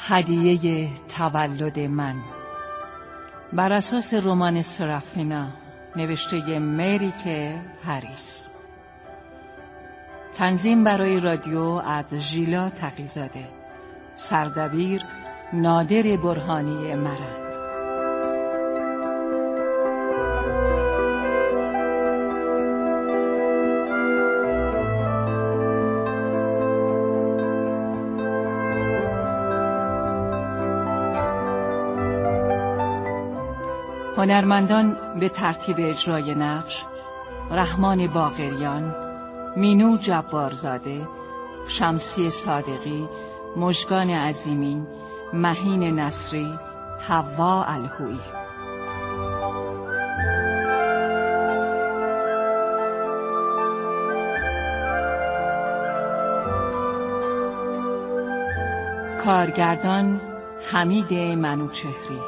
هدیه تولد من، بر اساس رمان سرافینا نوشته مری کی هریس. تنظیم برای رادیو از ژیلا تقی‌زاده. سردبیر نادر برهانی مرند. هنرمندان به ترتیب اجرای نقش: رحمان باقریان، مینو جبارزاده، شمسی صادقی، مژگان عظیمی، مهین نصری، حوا الهویی. کارگردان حمید منوچهری.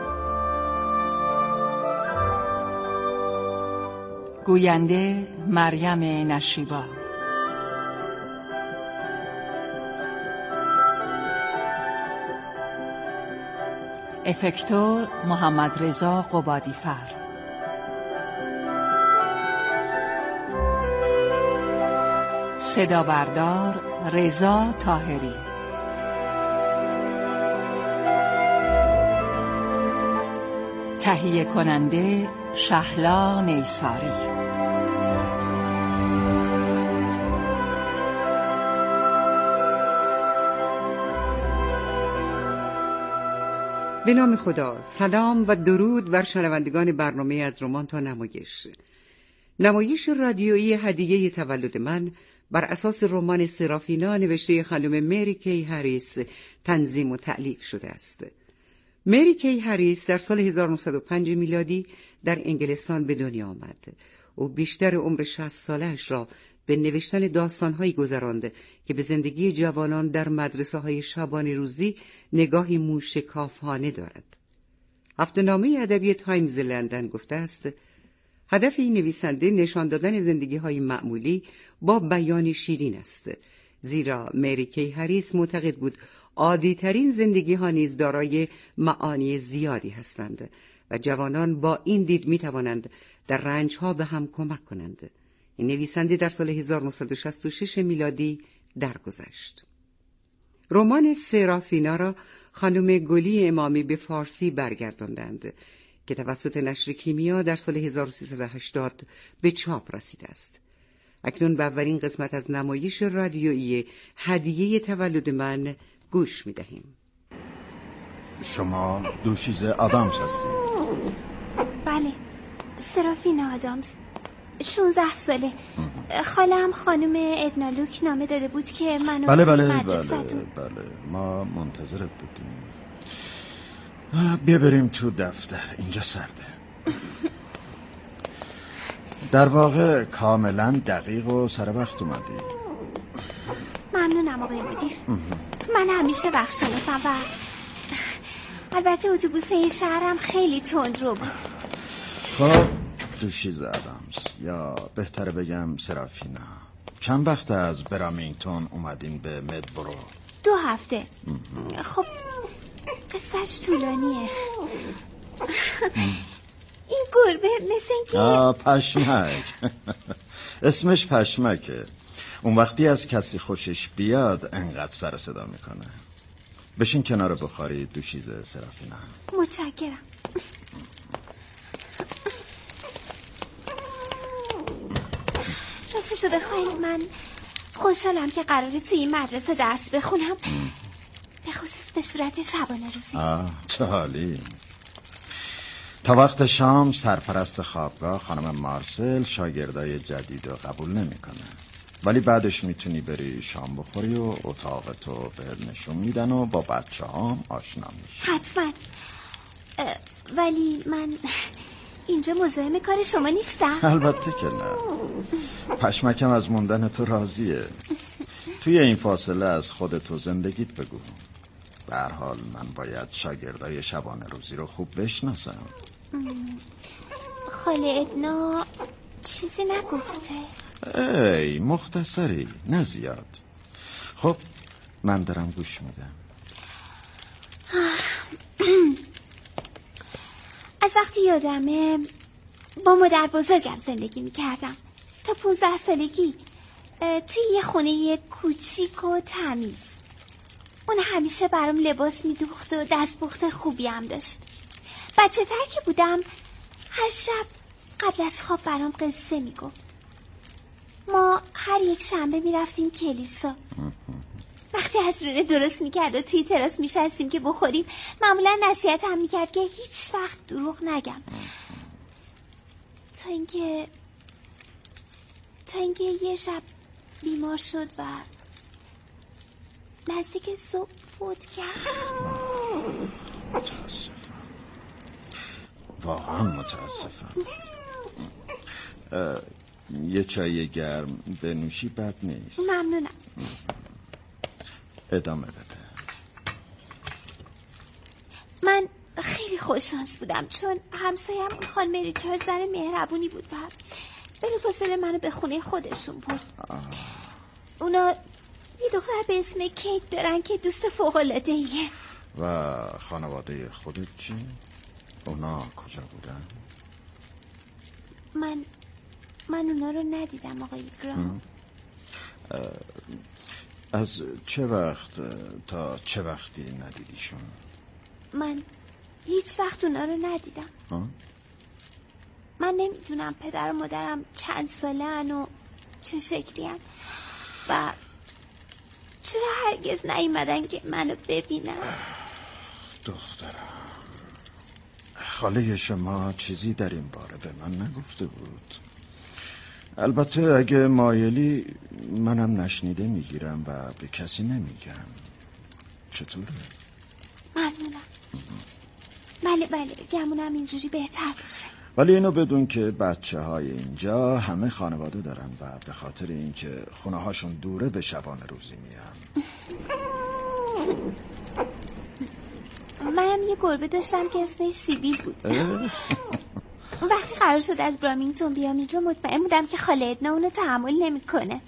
گوینده مریم نشیبا. افکتور محمد رضا قبادی‌فر. صدا بردار رضا طاهری. تهیه کننده شهلا نیساری. به نام خدا. سلام و درود بر شنوندگان برنامه از رمان تا نمایش. نمایش رادیویی هدیه تولد من بر اساس رمان سرافینا نوشته خانم مری کی هریس تنظیم و تألیف شده است. مری کی هریس در سال 1905 میلادی در انگلستان به دنیا آمد. او بیشتر عمر 60 سالش را به نوشتن داستان‌هایی گذراند که به زندگی جوانان در مدرسه‌های شبانه روزی نگاهی موشکافانه دارد. هفته‌نامه ادبی تایمز لندن گفته است: هدف این نویسنده نشان دادن زندگی‌های معمولی با بیان شیرین است، زیرا مری کی هریس معتقد بود عادی‌ترین زندگی‌ها نیز دارای معانی زیادی هستند و جوانان با این دید می‌توانند در رنج‌ها به هم کمک کنند. این نویسنده در سال 1966 میلادی درگذشت. رمان سرافینا را خانم گلی امامی به فارسی برگرداندند که توسط نشر کیمیا در سال 1380 به چاپ رسیده است. اکنون به اولین قسمت از نمایش رادیویی هدیه تولد من گوش می‌دهیم. شما دوشیزه آدامز هستید؟ بله، سرافینا آدامز، 16 ساله. خالم خانم ادنالوک نامه داده بود که منو بله ما منتظرت بودیم. بیا بریم تو دفتر، اینجا سرده. در واقع کاملا دقیق و سر وقت اومدی. ممنونم آقای مدیر. من همیشه وقت شناسم و البته اتوبوس این شهرم خیلی تندرو بود. خب دوشیزه آدامز، یا بهتره بگم سرافینا، چند وقت از برامینگتون اومدین به مدبرو؟ 2 هفته. خب قصهش طولانیه. این گربه مثل اینکه پشمک. اسمش پشمکه. اون وقتی از کسی خوشش بیاد انقدر سر صدا میکنه. بشین کنار بخاری دوشیزه سرافینا. متشکرم. راستشو بخواید من خوشحالم که قراره توی این مدرسه درس بخونم، به خصوص به صورت شبانه روزی. چه حالی. تا وقت شام سرپرست خوابگاه خانم مارسل شاگردای جدید رو قبول نمیکنه، ولی بعدش میتونی بری شام بخوری و اتاقتو بهت نشون میدن و با بچه هم آشنا میشی. حتما. ولی من اینجا مزاحم کار شما نیستم. البته که نه. پشمکم از موندن تو راضیه. توی این فاصله از خودتو زندگیت بگو. به هر حال من باید شاگردای شبانه روزی رو خوب بشناسم. خاله ادنا چیزی نگفته؟ ای مختصری، نه زیاد. خب من دارم گوش میدم. از وقتی یادمه با مادر بزرگم زندگی میکردم تا 15 سالگی توی یه خونه کوچیک و تمیز. اون همیشه برام لباس میدوخت و دستپخت خوبی هم داشت. بچه تر که بودم هر شب قبل از خواب برام قصه میگفت. ما هر یک شنبه میرفتیم کلیسا. وقتی عصرانه درست میکرد و توی تراس میشستیم که بخوریم معمولا نصیحت هم میکرد که هیچ وقت دروغ نگم. تا اینکه یه شب بیمار شد و نزدیک صبح فوت کرد. متاسفم، واقعا متاسفم. یه چای گرم بنوشی بد نیست. ممنونم. ادامه بده. من خیلی خوششانس بودم چون همسایم خانم ریچارد زن مهربونی بود و بلافاصله منو به خونه خودشون برد. اونا یه دختر به اسم کیت دارن که دوست فوق‌العاده‌ایه. و خانواده خودت چی؟ اونا کجا بودن؟ من اونا رو ندیدم آقای گرام. از چه وقت تا چه وقتی ندیدیشون؟ من هیچ وقت اونا رو ندیدم. من نمیدونم پدر و مادرم چند سالن و چه شکلی هن و چرا هرگز نیومدن که منو ببینن. دخترم، خاله شما چیزی در این باره به من نگفته بود. البته اگه مایلی منم نشنیده میگیرم و به کسی نمیگم. چطوره؟ ممنونم. بله گمونم اینجوری بهتر باشه. ولی اینو بدون که بچه های اینجا همه خانواده دارن و به خاطر اینکه خونه هاشون دوره به شبانه روزی میان. منم یه گربه داشتم که اسمش سیبیل بود. وقتی قرار شد از برامینگتون بیام اینجا مطمئن بودم که خاله ادنا اونو تحمل نمیکنه.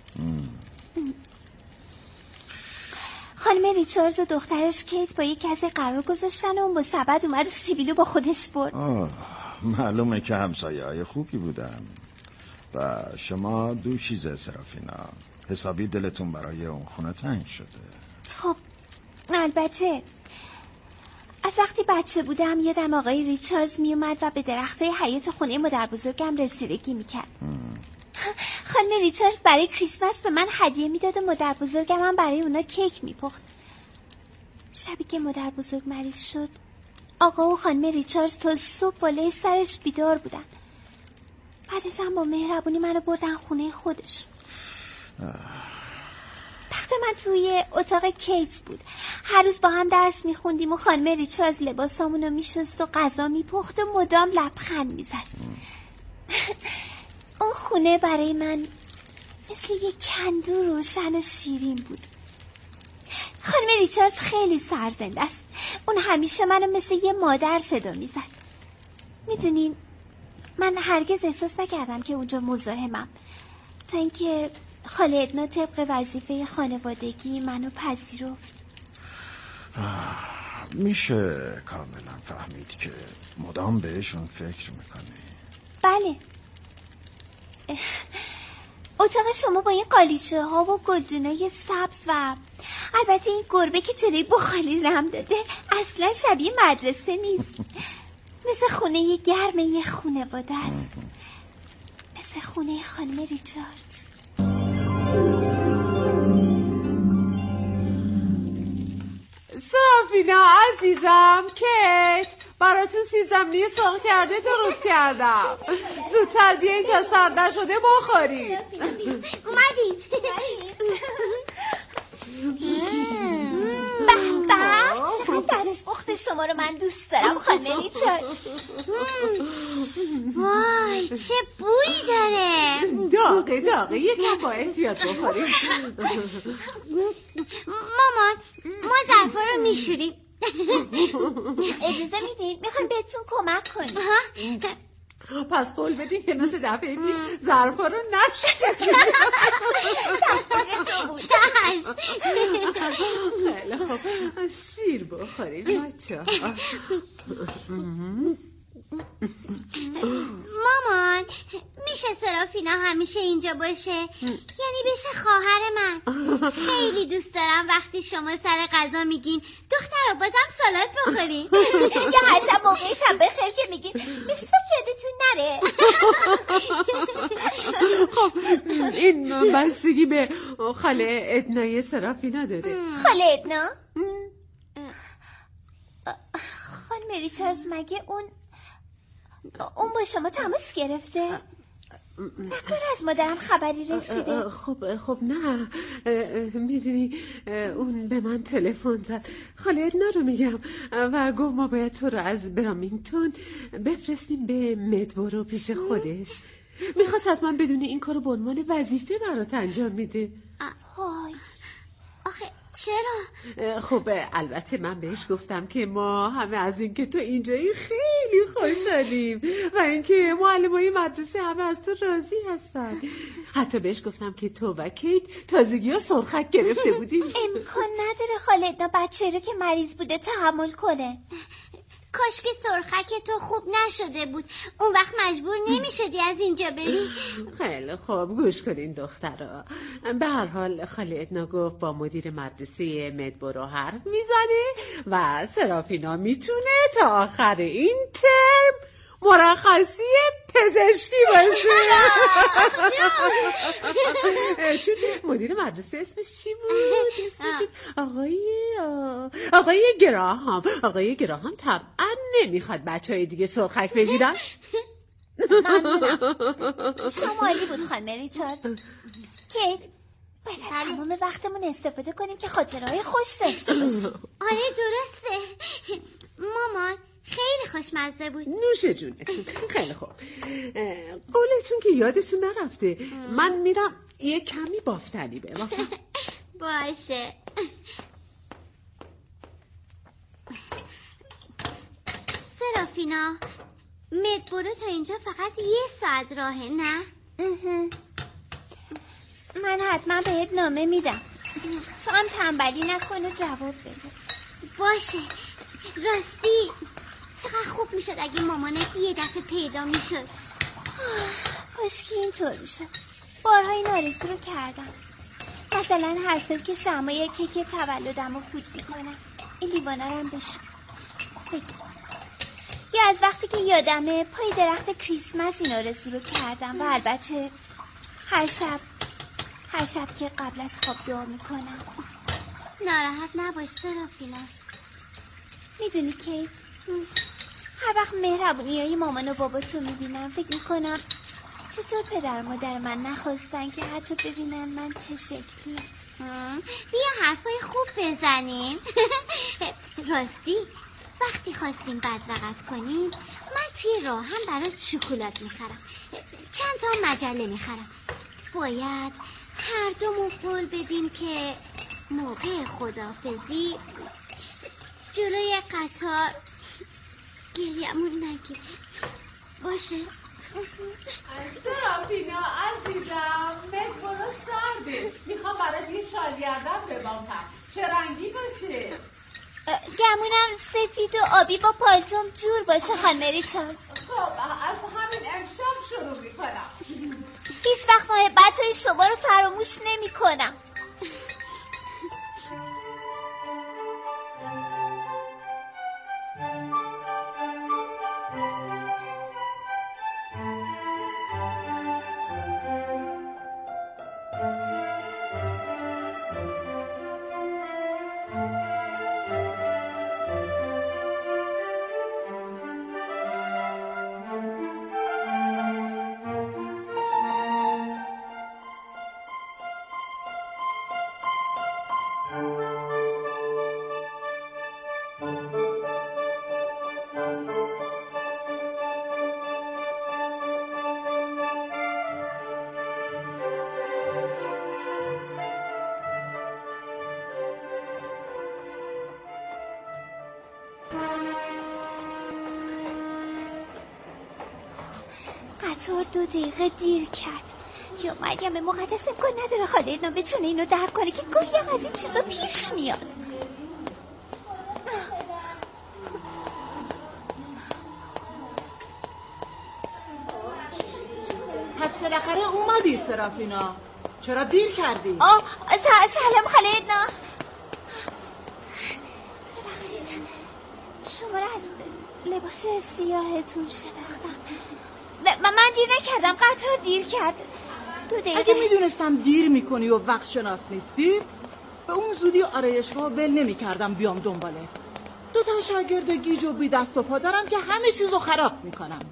خانم ریچاردز و دخترش کیت با یک کسی قرار گذاشتن و اون با سبد اومد و سیبیلو با خودش برد. معلومه که همسایه های خوبی بودن. و شما دوشیزه سرافینا، حسابی دلتون برای اون خونه تنگ شده. خب البته از وقتی بچه بودم یادم آقای ریچاردز میومد و به درختای حیاط خونه مادر بزرگم رسیدگی میکرد. خانم ریچاردز برای کریسمس به من هدیه میداد و مادر بزرگم هم برای اونا کیک میپخت. شبی که مادر بزرگ مریض شد آقا و خانم ریچاردز تا صبح بالای سرش بیدار بودن. بعدش هم با مهربونی منو بردن خونه خودشون. تخت من توی اتاق کیت بود. هر روز با هم درس میخوندیم و خانم ریچاردز لباسامونو میشست و غذا میپخت و مدام لبخند میزد. اون خونه برای من مثل یک کندو روشن و شیرین بود. خانم ریچاردز خیلی سرزنده است. اون همیشه منو مثل یه مادر صدا میزد. میدونین من هرگز احساس نکردم که اونجا مزاحمم تا اینکه خاله ادنا طبق وظیفه خانوادگی منو پذیرفت. میشه کاملا فهمید که مدام بهشون فکر میکنی؟ بله. اتاق شما با این قالیچه ها و گلدونای سبز و البته این گربه که جلوی بخاری رم داده اصلا شبیه مدرسه نیست. مثل خونه گرم یه خانواده است. مثل خونه خانم ریچاردز. سرافینا عزیزم، کیت براتون سیب زمینی سرخ کرده درست کردم. زودتر بیاین تا سرد نشده بخورید. اومدیم. به چقدر دستپخت شما رو من دوست دارم خانم ریچارد. وای چه بویی داره. داغه یکم با احتیاط بخورید. مامان ما ظرفا رو میشوریم. اجازه میدین میخوایم بهتون کمک کنیم. پس قول بدین که مثل دفعه پیش ظرفا رو نشوریم. خیلی خوب، شیر بخوریم بچه ها. مامان میشه سرافینا همیشه اینجا باشه؟ یعنی بشه خواهر من. خیلی دوست دارم وقتی شما سر غذا میگین دخترا بازم سالاد بخورین یا هر شب موقع شب بخیر که میگین مسواک یادتون نره. خب این بستگی به خاله ادنای سرافینا داره. خاله ادنا؟ خانم ریچاردز مگه اون با شما تماس گرفته؟ نکنه از مادرم خبری رسیده؟ خب نه، میدونی اون به من تلفن زد، خاله ادنا رو میگم، و گفت ما باید تو رو از برامینگتون بفرستیم به مدبورو پیش خودش. میخواست از من بدونی این کارو به عنوان وظیفه برات انجام میده. وای آخه چرا؟ خب البته من بهش گفتم که ما همه از این که تو اینجایی خیلی خوشحالیم و اینکه معلمای مدرسه همه از تو راضی هستن. حتی بهش گفتم که تو و کیت تازگی ها سرخک گرفته بودیم. امکان نداره خاله ادنا بچه رو که مریض بوده تحمل کنه. کاش که سرخک تو خوب نشده بود، اون وقت مجبور نمیشدی از اینجا بری. خیلی خوب گوش کنین دخترا. به هر حال خاله ادنا گفت با مدیر مدرسه مدبورو حرف میزنه و سرافینا میتونه تا آخر این ترم مرخصی پزشکی باشه. چون مدیر مدرسه اسمش چی بود؟ اسمش آقای گراهام. آقای گراهام طبعا نمیخواد بچهای دیگه سرخک بگیرن. ممنونم، شما عالی بود خانم ریچارد. کیت باید از تمام وقتمون استفاده کنیم که خاطرهای خوش داشته باشیم. آره درسته مامان، خیلی خوشمزه بود. نوش جونتون. خیلی خوب، قولتون که یادتون نرفته، من میرم یه کمی بافتنی ببافم. باشه. سرافینا مدبورو تا اینجا فقط 1 ساعت راهه نه؟ من حتما بهت نامه میدم، تو هم تنبلی نکن و جواب بده. باشه. راستی چقدر خوب میشد اگه مامانت یه دفعه پیدا میشد. کاش که اینطور میشد. بارها این آرزو رو کردم، مثلا هر سال که شمای کیک تولدم رو فوت میکنم این لیوانه رو هم بشون بگیم. یا از وقتی که یادمه پای درخت کریسمس این آرزو رو کردم و البته هر شب که قبل از خواب دعا میکنم. ناراحت نباش سرافینا. میدونی کیت، هر وقت مهربونیای مامان و باباتو میبینم فکر میکنم چطور پدر و مادر من نخواستن که حتی ببینن من چه شکلی. بیا حرفای خوب بزنیم. راستی وقتی خواستیم بدرقت کنیم من توی راه هم برات شکلات میخرم، چند تا مجله میخرم. باید هر دومون قول بدیم که موقع خداحافظی جلوی قطار گریه‌مون نگیر. باشه؟ سرافینا عزیزم، مدبورو سرده، میخوام برات یه شال گردن ببافم. چه رنگی باشه؟ گمونم سفید و آبی با پالتوم جور باشه خانم ریچاردز. خب از همین امشب شروع میکنم. هیچ وقت محبت‌های شما رو فراموش نمی‌کنم. قطار 2 دقیقه دیر کرد. یا مریم مقدس امکان نداره خاله ادنا بتونه اینو درک کنه که گاهی هم از این چیزا پیش میاد. پس بالاخره اومدی سرافینا. چرا دیر کردی؟ سلام خاله ادنا. ببخشید شما را از لباس سیاهتون شناختم. من دیر نکردم، قطار دیر کرد. 2 دقیقه. اگه میدونستم دیر میکنی و وقت شناس نیستی به اون زودی آرایشگاه ول نمیکردم بیام دنباله. 2 تا شاگرد گیج و بی دست و پا دارم که همه چیزو خراب میکنم.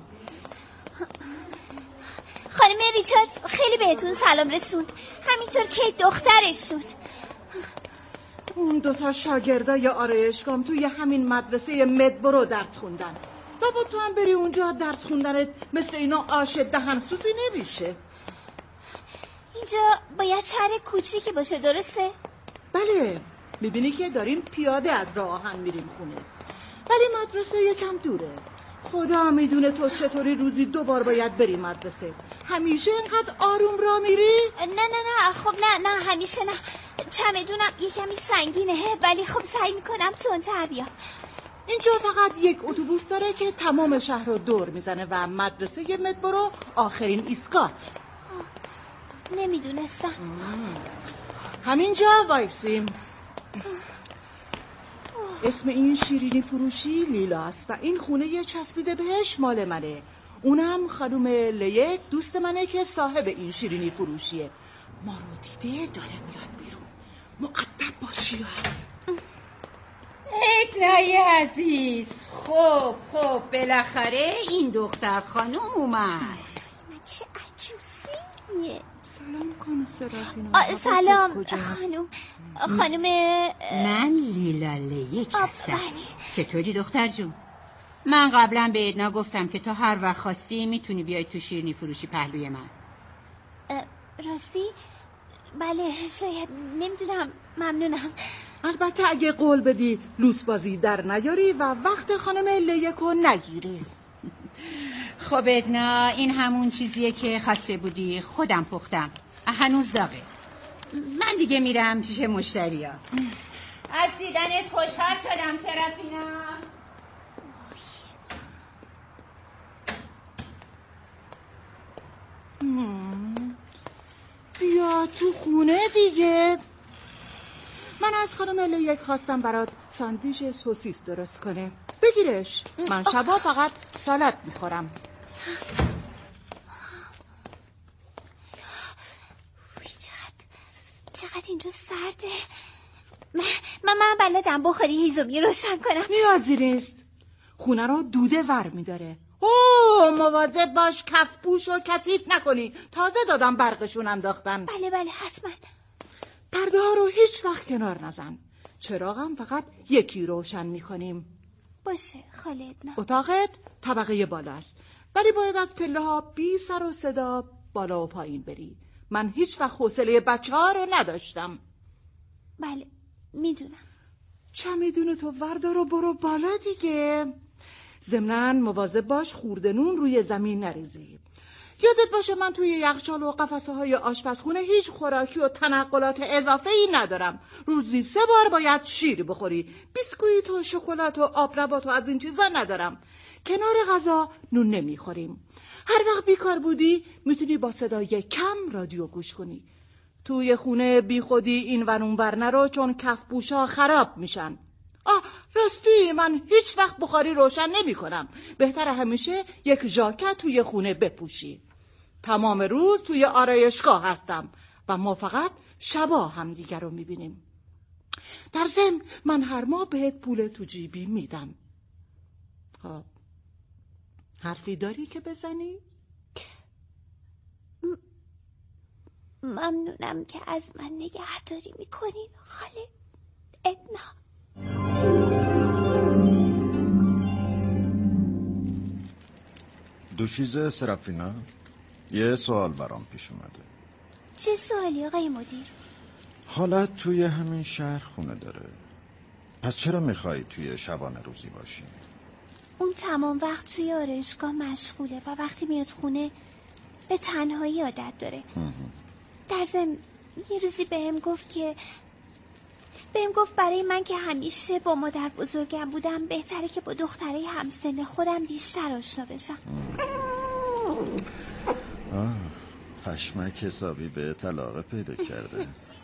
خانم ریچاردز خیلی بهتون سلام رسوند، همینطور که دخترشون. اون 2 تا شاگردای آرایشگاهم توی همین مدرسه مدبرو درس خوندن. لابد تو هم بری اونجا درس خوندنت مثل اینا آش دهن سوزی نمیشه. اینجا باید شهر کوچیکی باشه، درسته؟ بله، میبینی که داریم پیاده از راه آهن میریم خونه، ولی مدرسه یکم دوره. خدا میدونه تو چطوری روزی 2 بار باید بری مدرسه. همیشه اینقدر آروم راه میری؟ نه خب نه همیشه نه. چمدونم یه کمی سنگینه ولی خب سعی میکنم تندتر بیام. اینجا فقط 1 اتوبوس داره که تمام شهر رو دور میزنه و مدرسه مدبرو آخرین ایستگاه. نمیدونستم. همینجا وایسیم. اسم این شیرینی فروشی لیلاست و این خونه چسبیده بهش مال منه. اونم خانم لیک دوست منه که صاحب این شیرینی فروشیه. ما رو دیده داره میاد بیرون. مؤدب باشی. ادنای عزیز. خب بالاخره این دختر خانم اومد. من چه عجوزیه. سلام کن سرافینا. سلام خانم من لیلا لیک هستم. چطوری دختر جون؟ من قبلا به ادنا گفتم که تو هر وقت خواستی میتونی بیای تو شیرینی فروشی پهلوی من. راستی؟ بله شاید، نمیدونم. ممنونم. البته اگه قول بدی لوس بازی در نیاری و وقت خانم لیکو نگیری. خب ادنا، این همون چیزیه که خواسته بودی. خودم پختم، هنوز داغه. من دیگه میرم پیش مشتریا. از دیدنت خوشحال شدم سرافینا. بیا تو خونه دیگه. من از خانم لیک خواستم برات ساندویچ سوسیس درست کنه. بگیرش. من شبا فقط سالاد میخورم. چقدر اینجا سرده. من بلدم بخاری هیزومی روشن کنم. نیازی نیست. خونه رو دوده ور میداره. مواظب باش کفپوش و کثیف نکنی. تازه دادم برقشون انداختن. بله حتما. پرده ها رو هیچ وقت کنار نزن. چراغم فقط 1 روشن میکنیم. باشه خاله ادنا. اتاقت طبقه بالاست، ولی باید از پله ها بی سر و صدا بالا و پایین بری. من هیچ وقت حوصله بچه ها رو نداشتم. بله میدونم. چمیدون تو وردار و برو بالا دیگه. ضمناً مواظب باش خورده نون روی زمین نریزی. یادت باشه من توی یخچال و قفسه های آشپزخونه هیچ خوراکی و تنقلات اضافه ای ندارم. روزی 3 بار باید شیر بخوری. بیسکویت و شکلات و آب نبات و از این چیزا ندارم. کنار غذا نون نمیخوریم. هر وقت بیکار بودی میتونی با صدای کم رادیو گوش کنی. توی خونه بی خودی این ور اون ور نرو، چون کفپوشا خراب میشن. راستی من هیچ وقت بخاری روشن نمی کنم. بهتره همیشه 1 ژاکت توی خونه بپوشی. تمام روز توی آرایشگاه هستم و ما فقط شبا هم دیگر رو میبینیم. در ضمن من هر ماه بهت پول تو جیبی میدم. حرفی داری که بزنی؟ ممنونم که از من نگهداری میکنین خاله ادنا. دوشیزه سرافینا، یه سوال برام پیش اومده. چه سوالی آقای مدیر؟ خالت توی همین شهر خونه داره، پس چرا میخوایی توی شبانه روزی باشی؟ اون تمام وقت توی آرایشگاه مشغوله و وقتی میاد خونه به تنهایی عادت داره. در ضمن یه روزی بهم گفت برای من که همیشه با مادر بزرگم بودم بهتره که با دختره همسن خودم بیشتر آشنا بشم. پشمک حسابی به علاقه پیدا کرده.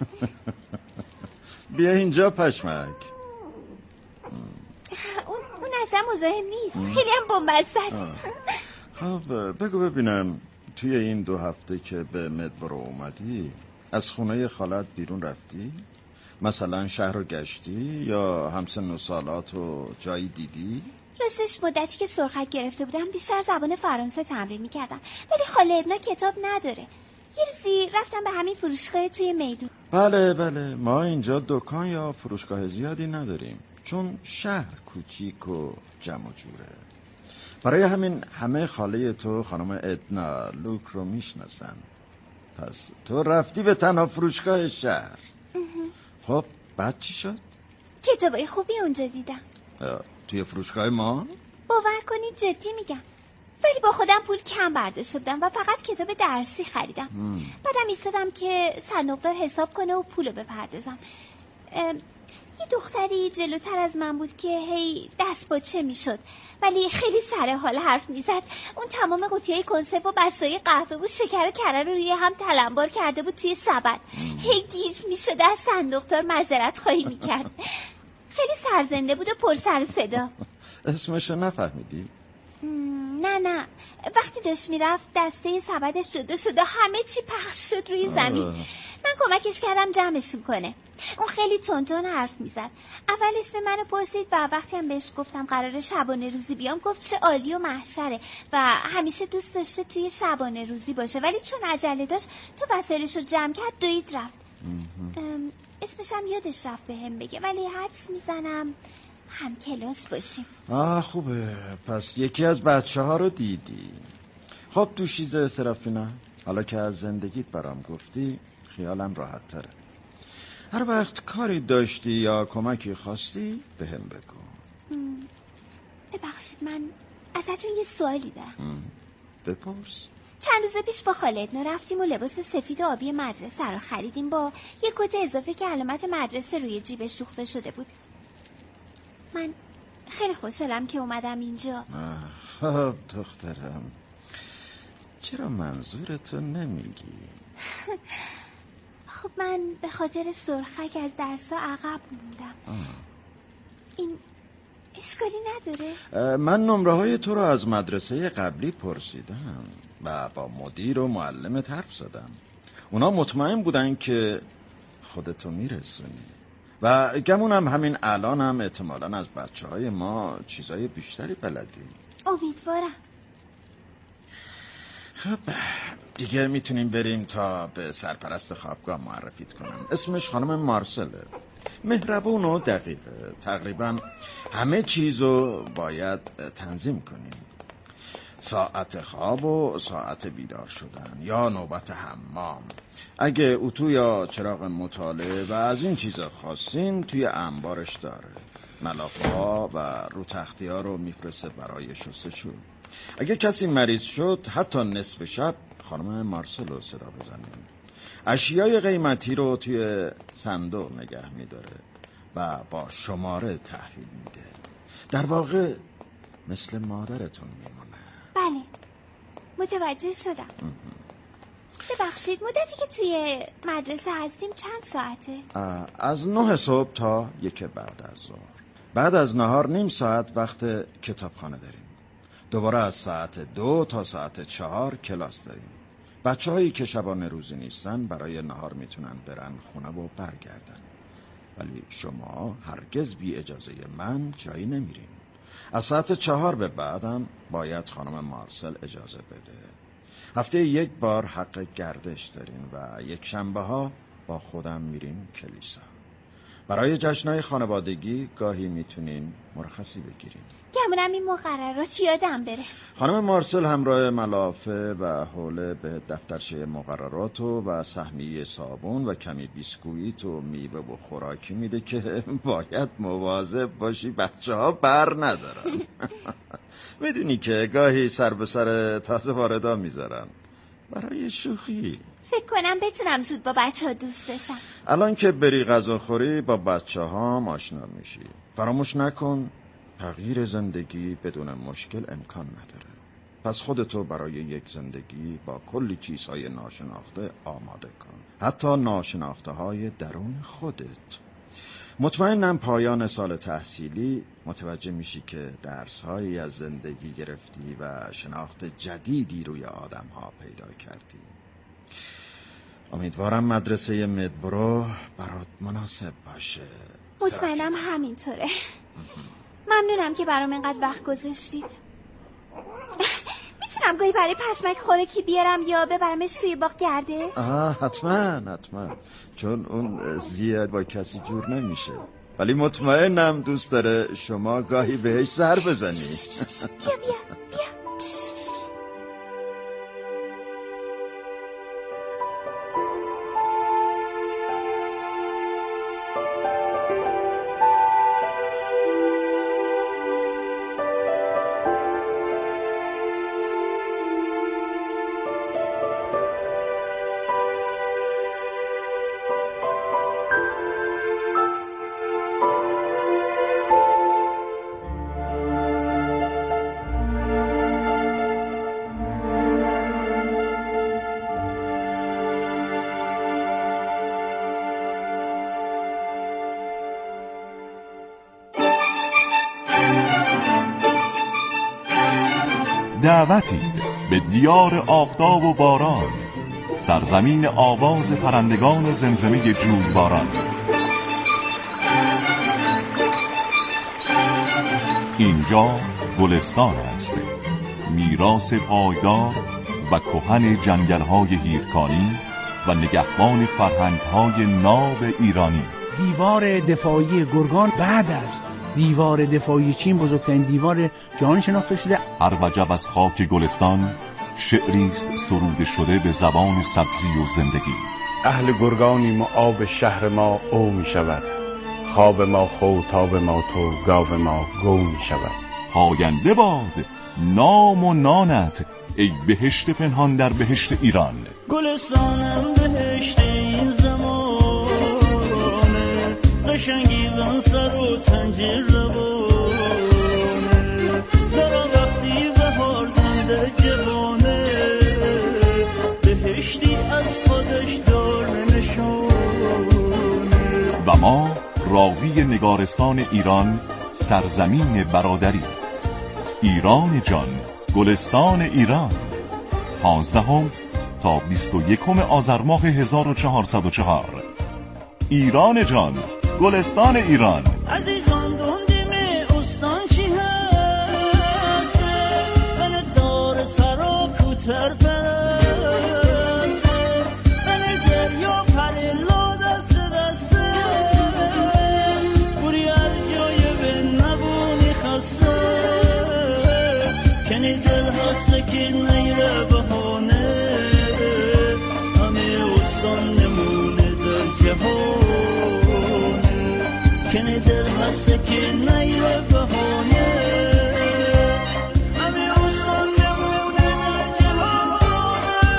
بیا اینجا پشمک. اون اصلا مزاحم نیست، خیلی هم بن‌بسته است. خب بگو ببینم توی این 2 هفته که به مدبرو اومدی از خونه خالت بیرون رفتی؟ مثلا شهر رو گشتی یا همسن و سالات رو جایی دیدی؟ راستش مدتی که سرخک گرفته بودم بیشتر زبان فرانسه تمرین میکردم، ولی خاله ادنا کتاب نداره. یه روزی رفتم به همین فروشگاه توی میدون. بله ما اینجا دکان یا فروشگاه زیادی نداریم چون شهر کوچیک و جمع و جوره. برای همین همه خاله تو خانم ادنا لوک رو میشناسن. پس تو رفتی به تنها فروشگاه شهر. خب بعد چی شد؟ کتابای خوبی اونجا دیدم. توی فروشگاه ما؟ باور کنید جدی میگم، ولی با خودم پول کم برداشته بودم و فقط کتاب درسی خریدم. بعدم ایستادم که صندوقدار حساب کنه و پولو بپردازم. یه دختری جلوتر از من بود که هی دست باچه میشد ولی خیلی سر حال حرف میزد. اون تمام قوطیای کنسرو و بستای قهوه و شکر و کره رو روی هم تلمبار کرده بود توی سبد. هی گیج میشد از صندوقدار معذرت خواهی میکرد. خیلی سرزنده بود و پر سر و صدا. اسمشو نفهمیدی؟ نه وقتی داشت میرفت دسته سبدش جدا شد و همه چی پخش شد روی زمین. من کمکش کردم جمعشون کنه. اون خیلی تونتون حرف میزد. اول اسم منو پرسید و وقتی هم بهش گفتم قراره شبانه روزی بیام گفت چه عالی و محشره و همیشه دوست داشته توی شبانه روزی باشه، ولی چون عجله داشت تو وسایلشو جمع کرد دوید رفت. اسمش هم یادش رفت بهم بگه، ولی حدس میزنم هم کلاس باشیم. خوبه، پس یکی از بچه‌ها رو دیدی. خب دوشیزه سرافینا، حالا که از زندگیت برام گفتی خیالم راحت تره. هر وقت کاری داشتی یا کمکی خواستی بهم بگو. ببخشید من ازتون یه سوالی دارم. بپرس. چند روز پیش با خالد رفتیم و لباس سفید و آبی مدرسه رو خریدیم با یه کت اضافه که علامت مدرسه روی جیبش دوخته شده بود. من خیلی خوشحالم که اومدم اینجا. خب دخترم، چرا منظورتو نمیگی؟ خب من به خاطر سرخک از درسا عقب موندم. این اشکالی نداره؟ من نمره‌های تو رو از مدرسه قبلی پرسیدم و با مدیر و معلمت حرف زدم. اونا مطمئن بودن که خودتو میرسونی و گمونم همین الان هم احتمالاً از بچه‌های ما چیزای بیشتری بلدی. امیدوارم. خب دیگه میتونیم بریم تا به سرپرست خوابگاه معرفیت کنم. اسمش خانم مارسله، مهربون و دقیقه. تقریبا همه چیزو باید تنظیم کنیم، ساعت خواب و ساعت بیدار شدن یا نوبت حمام. اگه اتو یا چراغ مطالعه و از این چیزا خواستین توی انبارش داره. ملافه ها و رو تختی ها رو میفرسته برای شستشو. اگه کسی مریض شد حتی نصف شب خانم مارسل رو صدا بزنیم. اشیای قیمتی رو توی صندوق نگه میداره و با شماره تحویل میده. در واقع مثل مادرتون میمونه. بله متوجه شدم. ببخشید مدتی که توی مدرسه هستیم چند ساعته؟ از 9 صبح تا 1 بعد از ظهر. بعد از نهار نیم ساعت وقت کتابخانه داریم. دوباره از ساعت 2 تا ساعت 4 کلاس داریم. بچه‌هایی که شبانه روزی نیستن برای نهار میتونن برن خونه و برگردن، ولی شما هرگز بی اجازه من جایی نمیرین. از ساعت 4 به بعدم باید خانم مارسل اجازه بده. هفته 1 بار حق گردش داریم و یک شنبه ها با خودم میریم کلیسا. برای جشنهای خانوادگی گاهی میتونیم مرخصی بگیریم. گمونم این مقررات یادم بره. خانم مارسل همراه ملافه و حوله به دفترچه مقررات و سهمیه صابون و کمی بیسکویت و میوه و خوراکی میده که باید مواظب باشی بچه ها بر ندارن. میدونی که گاهی سر به سر تازه واردا میذارن برای شوخی. فکر کنم بتونم زود با بچه ها دوست بشم. الان که بری غذا خوری با بچه ها آشنا میشی. فراموش نکن تغییر زندگی بدون مشکل امکان نداره. پس خودتو برای یک زندگی با کلی چیزهای ناشناخته آماده کن، حتی ناشناخته های درون خودت. مطمئنم پایان سال تحصیلی متوجه میشی که درسهایی از زندگی گرفتی و شناخت جدیدی روی آدمها پیدا کردی. امیدوارم مدرسه مدبرو برات مناسب باشه. مطمئنم همینطوره. ممنونم که برام اینقدر وقت گذاشتید. میتونم گاهی برای پشمک خوراکی بیارم یا ببرمش توی باغ گردش؟ حتما، چون اون زیاد با کسی جور نمیشه، ولی مطمئنم دوست داره شما گاهی بهش سر بزنی. بیا دعوتی به دیار آفتاب و باران، سرزمین آواز پرندگان و زمزمه جویباران. اینجا گلستان است، میراث پایدار و کهن جنگل‌های هیرکانی و نگهبان فرهنگ‌های ناب ایرانی. دیوار دفاعی گرگان بعد از دیوار دفاعی چین بزرگترین دیوار جهان شناخته شده. هر وجب از خاک گلستان شعری است سروده شده به زبان سبزی و زندگی. اهل گرگانیم و آب شهر ما او می شود، خواب ما خوتاب ما تو گاو ما گو می شود. پاینده باد نام و نانت ای بهشت پنهان در بهشت ایران. گلستانم بهشت این زمانه، قشنگی بن سر و تنجیر روانه، درا وقتی بهار زنده جوانه، بهشتی از خودش دار نشانه. و ما راوی نگارستان ایران، سرزمین برادری، ایران جان، گلستان ایران، 15 تا 21 آذر ماه 1404. ایران جان، گلستان ایران. عزیزان دندیم استان چی هست، من دار سرا کوتر پرست، من دریا پریلا دست دسته، بوری هر جای به نبونی خسته، کنی دل هسته که نیره بهانه، همه استان نمونه در جهان، کنی دل هسته که نیره بهانه، همه استان نمونه در جهان.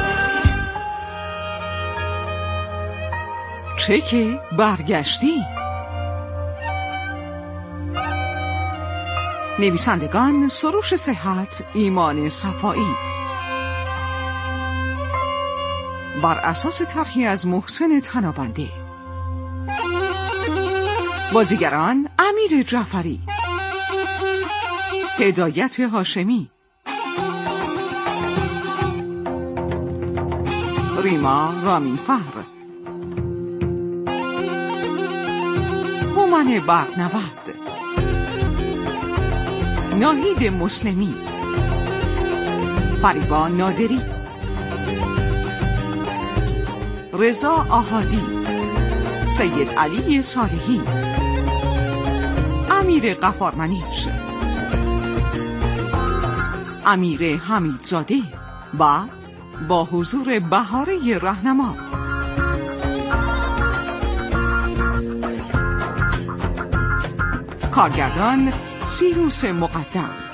چک برگشتی. نویسندگان: سروش صحت، ایمان صفایی. بر اساس طرحی از محسن تنابنده. بازیگران: امیر جعفری، هدایت هاشمی، ریما رامینفر، هومن برق‌نورد، ناهید مسلمی، فریبا نادری، رضا آهادی، سید علی صالحی، امیر غفارمنیش، امیر حمیدزاده و با حضور بهاره رهنما. کارگردان: سیروس مقدم.